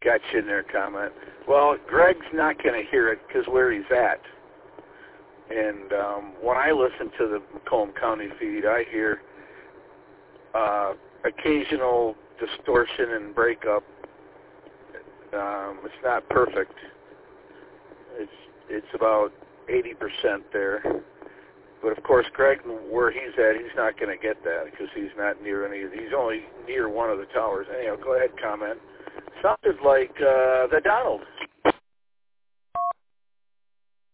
got you in there, comment. Well, Greg's not going to hear it because where he's at. And when I listen to the Macomb County feed, I hear occasional distortion and breakup. It's not perfect. It's about 80% there. But, of course, Greg, where he's at, he's not going to get that because he's not near any of these. He's only near one of the towers. Anyhow, go ahead, comment. Sounded like the Donald.